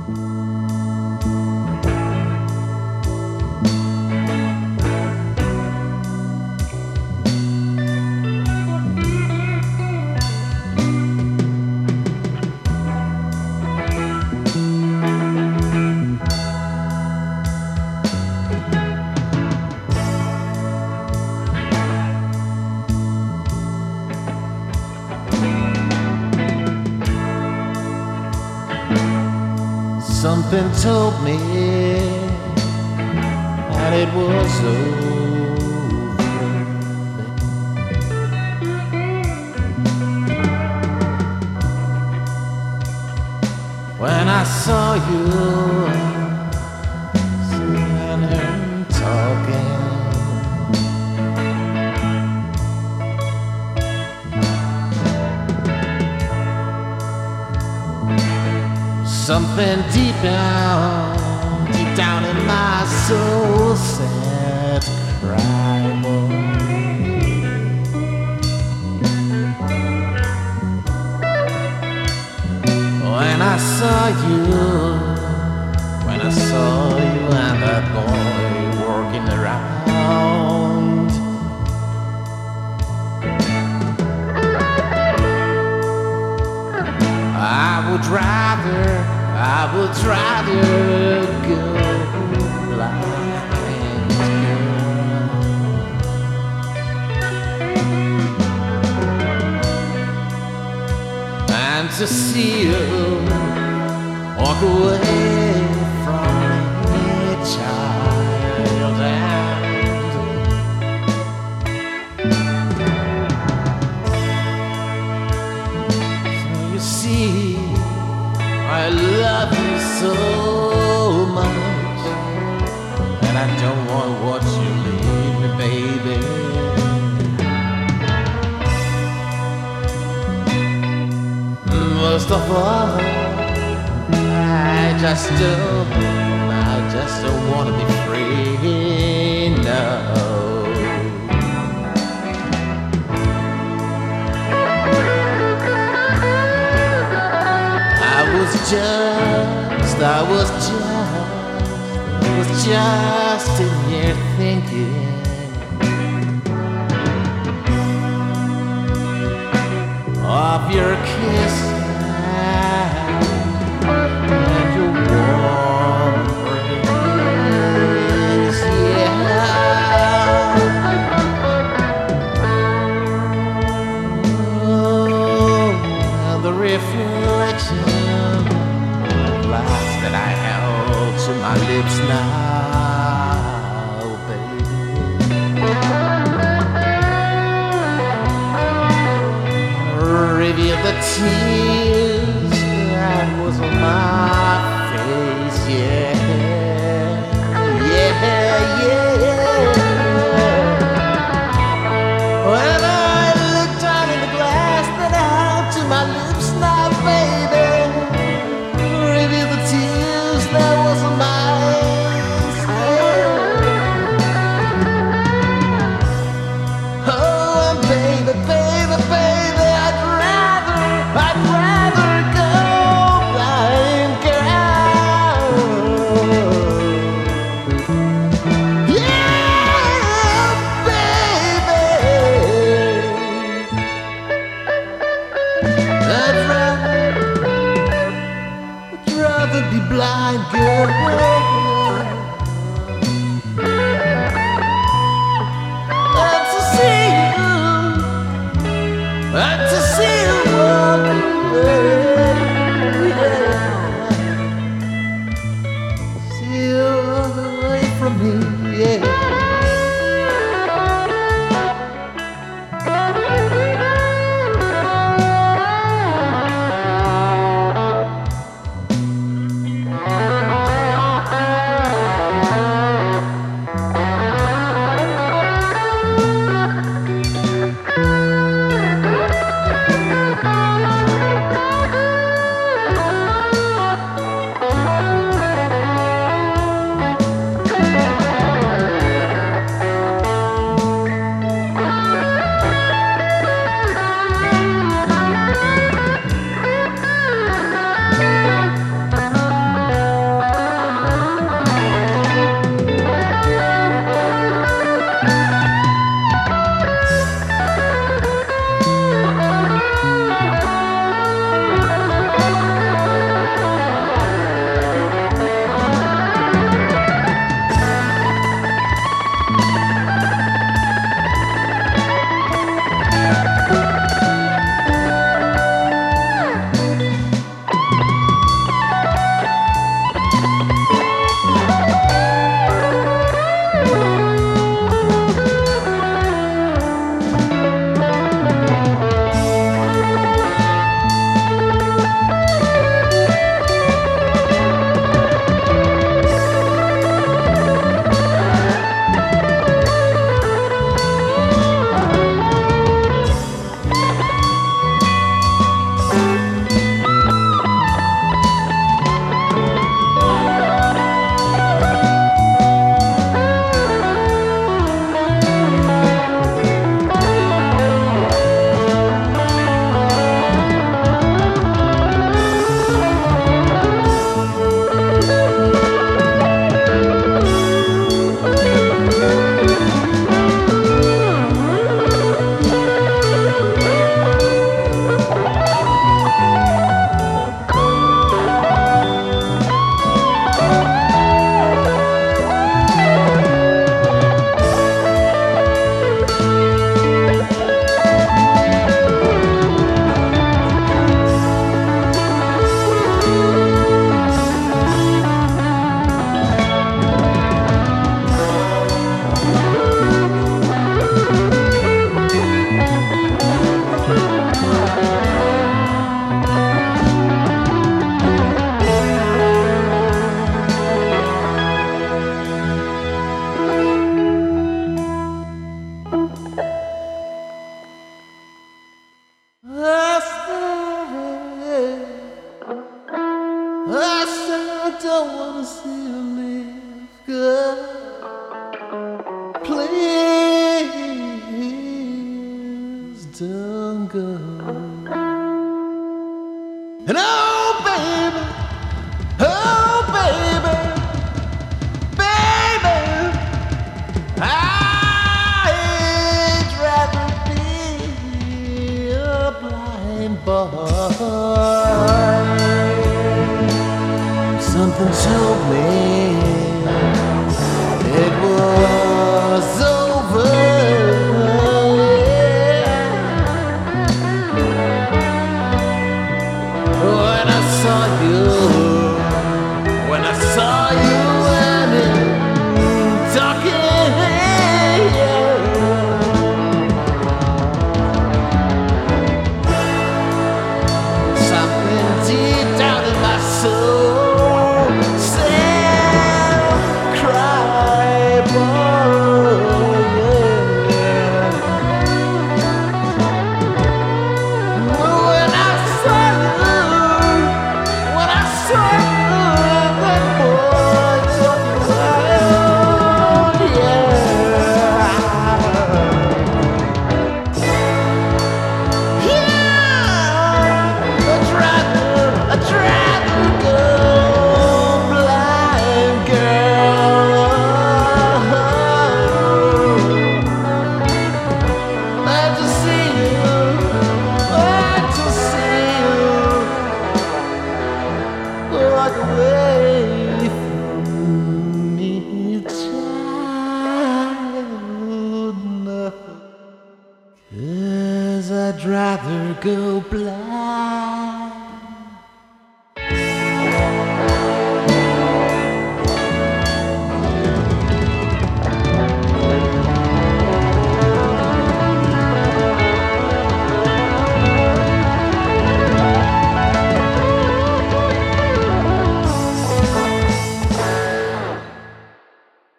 Something told me that it was over. When I saw you sitting and talking, something deep down in my soul said, cry, boy. When I saw you and that boy walking around, I would rather go blind, girl. And to see you walk away from me, child, and so you see, I love you so much, and I don't want to watch you leave me, baby. Most of all, I just don't want to be free, no. I was just in here thinking of your kiss and your warm embrace, yeah. Oh, and the reflection that I held to my lips now, baby, reveal the tears that was on my face, yeah, yeah, yeah. When I looked down in the glass that I held to my lips now, baby, that was mine. Oh, baby, baby, baby, I'd rather go blind, girl. Yeah, baby, I'd rather be blind, girl. And to see you walk away, yeah. See you walk away from me, yeah. I said I don't wanna see you leave, girl. Please don't go. And oh baby, baby, I'd rather be a blind boy. Something told me it was over. When I saw you and talking, something deep down in my soul said, cry, boy, yeah. When I saw you, that boy took me around, yeah. Yeah, I'd rather go blind, girl. Glad to see you, glad to see you. Walk away from me, child. No. 'Cause I'd rather go blind.